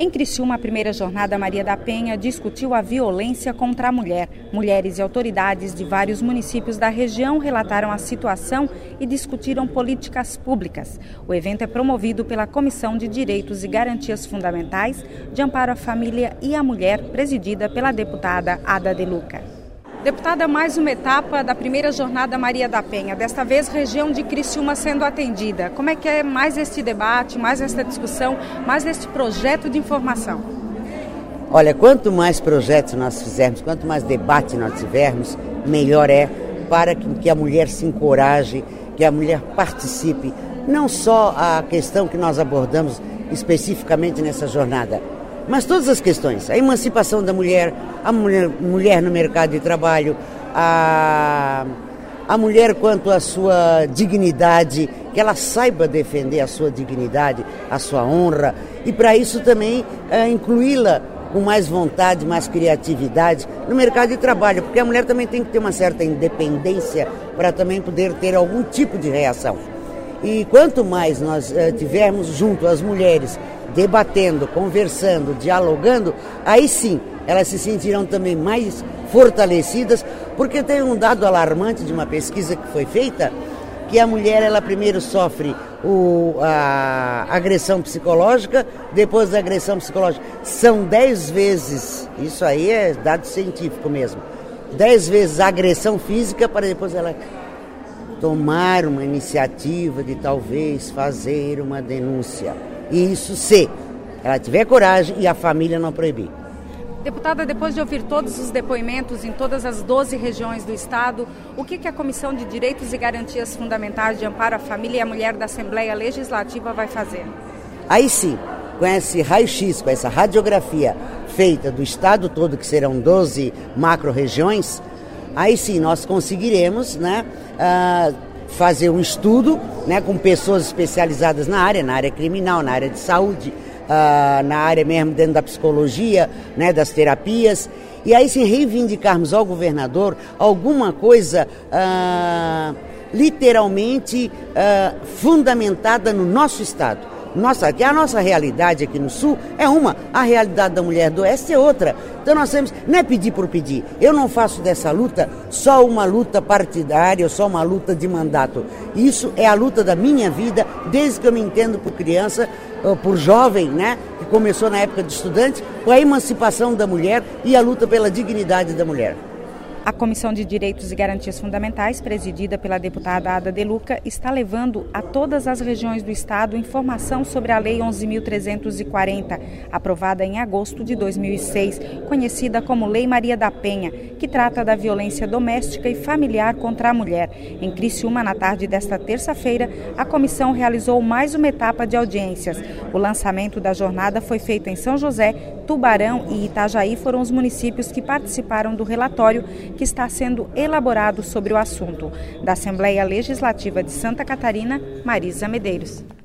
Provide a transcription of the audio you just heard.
Em Criciúma, a primeira jornada Maria da Penha discutiu a violência contra a mulher. Mulheres e autoridades de vários municípios da região relataram a situação e discutiram políticas públicas. O evento é promovido pela Comissão de Direitos e Garantias Fundamentais de Amparo à Família e à Mulher, presidida pela deputada Ada De Luca. Deputada, mais uma etapa da primeira jornada Maria da Penha, desta vez região de Criciúma sendo atendida. Como é que é mais este debate, mais esta discussão, mais este projeto de informação? Olha, quanto mais projetos nós fizermos, quanto mais debate nós tivermos, melhor é para que a mulher se encoraje, que a mulher participe. Não só a questão que nós abordamos especificamente nessa jornada, mas todas as questões, a emancipação da mulher, a mulher no mercado de trabalho, a mulher quanto à sua dignidade, que ela saiba defender a sua dignidade, a sua honra, e para isso também incluí-la com mais vontade, mais criatividade no mercado de trabalho, porque a mulher também tem que ter uma certa independência para também poder ter algum tipo de reação. E quanto mais nós tivermos junto as mulheres debatendo, conversando, dialogando, aí sim elas se sentirão também mais fortalecidas, porque tem um dado alarmante de uma pesquisa que foi feita, que a mulher ela primeiro sofre a agressão psicológica, depois da agressão psicológica são 10 vezes, isso aí é dado científico mesmo, 10 vezes a agressão física para depois ela tomar uma iniciativa de talvez fazer uma denúncia. E isso se ela tiver coragem e a família não proibir. Deputada, depois de ouvir todos os depoimentos em todas as 12 regiões do Estado, o que a Comissão de Direitos e Garantias Fundamentais de Amparo à Família e à Mulher da Assembleia Legislativa vai fazer? Aí sim, com esse raio-x, com essa radiografia feita do Estado todo, que serão 12 macro-regiões, aí sim nós conseguiremos, fazer um estudo, com pessoas especializadas na área criminal, na área de saúde, na área mesmo dentro da psicologia, das terapias, e aí sim reivindicarmos ao governador alguma coisa literalmente fundamentada no nosso Estado. Que a nossa realidade aqui no Sul é uma, a realidade da mulher do Oeste é outra. Então nós temos, não é pedir por pedir. Eu não faço dessa luta só uma luta partidária, só uma luta de mandato. Isso é a luta da minha vida, desde que eu me entendo por criança, por jovem, que começou na época de estudante, com a emancipação da mulher e a luta pela dignidade da mulher. A Comissão de Direitos e Garantias Fundamentais, presidida pela deputada Ada De Luca, está levando a todas as regiões do Estado informação sobre a Lei 11.340, aprovada em agosto de 2006, conhecida como Lei Maria da Penha, que trata da violência doméstica e familiar contra a mulher. Em Criciúma, na tarde desta terça-feira, a comissão realizou mais uma etapa de audiências. O lançamento da jornada foi feito em São José, Tubarão e Itajaí foram os municípios que participaram do relatório que está sendo elaborado sobre o assunto. Da Assembleia Legislativa de Santa Catarina, Marisa Medeiros.